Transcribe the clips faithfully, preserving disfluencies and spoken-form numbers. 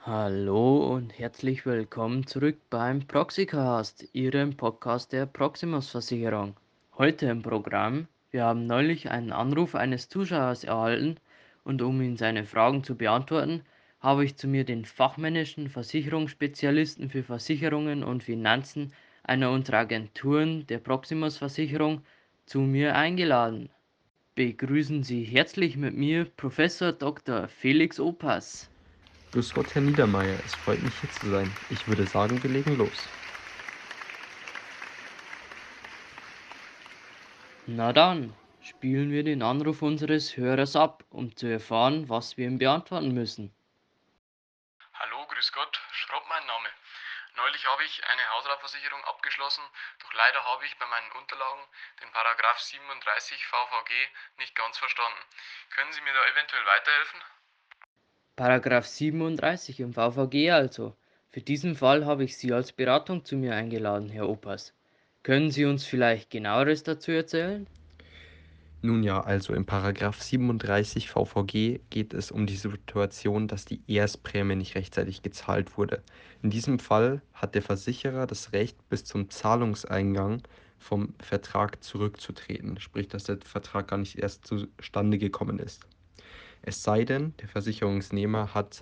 Hallo und herzlich willkommen zurück beim Proxicast, Ihrem Podcast der Proximus Versicherung. Heute im Programm: Wir haben neulich einen Anruf eines Zuschauers erhalten und um ihm seine Fragen zu beantworten, habe ich zu mir den fachmännischen Versicherungsspezialisten für Versicherungen und Finanzen einer unserer Agenturen der Proximus Versicherung zu mir eingeladen. Begrüßen Sie herzlich mit mir Professor Doktor Felix Opas. Grüß Gott, Herr Niedermeyer, es freut mich hier zu sein. Ich würde sagen, wir legen los. Na dann, spielen wir den Anruf unseres Hörers ab, um zu erfahren, was wir ihm beantworten müssen. Hallo, grüß Gott, Schropp mein Name. Neulich habe ich eine Hausratversicherung abgeschlossen, doch leider habe ich bei meinen Unterlagen den Paragraph siebenunddreißig V V G nicht ganz verstanden. Können Sie mir da eventuell weiterhelfen? Paragraph siebenunddreißig im V V G also. Für diesen Fall habe ich Sie als Beratung zu mir eingeladen, Herr Opas. Können Sie uns vielleicht genaueres dazu erzählen? Nun ja, also im Paragraph siebenunddreißig V V G geht es um die Situation, dass die Erstprämie nicht rechtzeitig gezahlt wurde. In diesem Fall hat der Versicherer das Recht, bis zum Zahlungseingang vom Vertrag zurückzutreten, sprich, dass der Vertrag gar nicht erst zustande gekommen ist. Es sei denn, der Versicherungsnehmer hat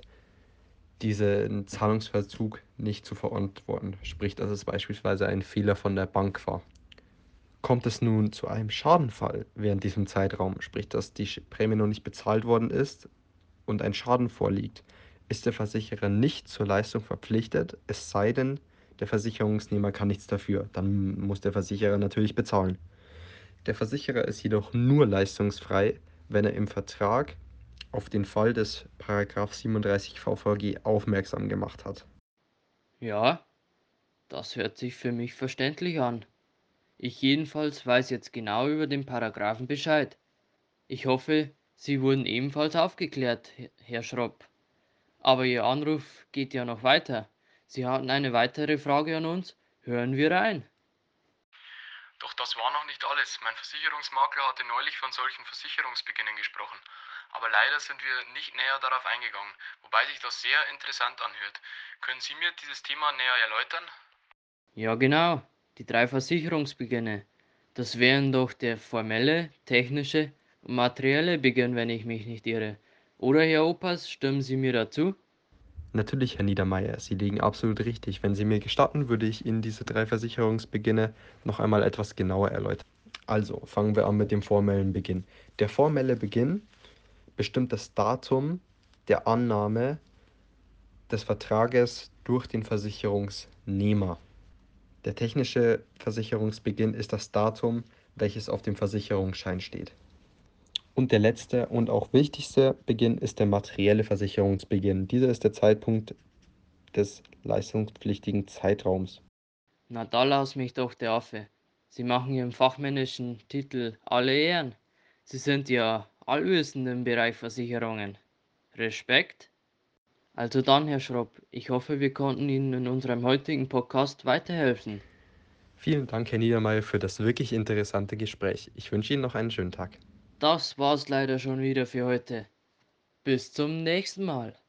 diesen Zahlungsverzug nicht zu verantworten, sprich, dass es beispielsweise ein Fehler von der Bank war. Kommt es nun zu einem Schadenfall während diesem Zeitraum, sprich, dass die Prämie noch nicht bezahlt worden ist und ein Schaden vorliegt, ist der Versicherer nicht zur Leistung verpflichtet, es sei denn, der Versicherungsnehmer kann nichts dafür. Dann muss der Versicherer natürlich bezahlen. Der Versicherer ist jedoch nur leistungsfrei, wenn er im Vertrag auf den Fall des Paragraph siebenunddreißig V V G aufmerksam gemacht hat. Ja, das hört sich für mich verständlich an. Ich jedenfalls weiß jetzt genau über den Paragraphen Bescheid. Ich hoffe, Sie wurden ebenfalls aufgeklärt, Herr Herr Schropp. Aber Ihr Anruf geht ja noch weiter. Sie hatten eine weitere Frage an uns? Hören wir rein. Doch das war noch nicht alles. Mein Versicherungsmakler hatte neulich von solchen Versicherungsbeginnen gesprochen. Aber leider sind wir nicht näher darauf eingegangen, wobei sich das sehr interessant anhört. Können Sie mir dieses Thema näher erläutern? Ja, genau, die drei Versicherungsbeginne. Das wären doch der formelle, technische und materielle Beginn, wenn ich mich nicht irre. Oder, Herr Opas, stimmen Sie mir dazu? Natürlich, Herr Niedermeyer, Sie liegen absolut richtig. Wenn Sie mir gestatten, würde ich Ihnen diese drei Versicherungsbeginne noch einmal etwas genauer erläutern. Also, fangen wir an mit dem formellen Beginn. Der formelle Beginn bestimmt das Datum der Annahme des Vertrages durch den Versicherungsnehmer. Der technische Versicherungsbeginn ist das Datum, welches auf dem Versicherungsschein steht. Und der letzte und auch wichtigste Beginn ist der materielle Versicherungsbeginn. Dieser ist der Zeitpunkt des leistungspflichtigen Zeitraums. Na, da lass mich doch der Affe. Sie machen Ihrem fachmännischen Titel alle Ehren. Sie sind ja allwissend im Bereich Versicherungen. Respekt. Also dann, Herr Schropp, ich hoffe, wir konnten Ihnen in unserem heutigen Podcast weiterhelfen. Vielen Dank, Herr Niedermeyer, für das wirklich interessante Gespräch. Ich wünsche Ihnen noch einen schönen Tag. Das war's leider schon wieder für heute. Bis zum nächsten Mal.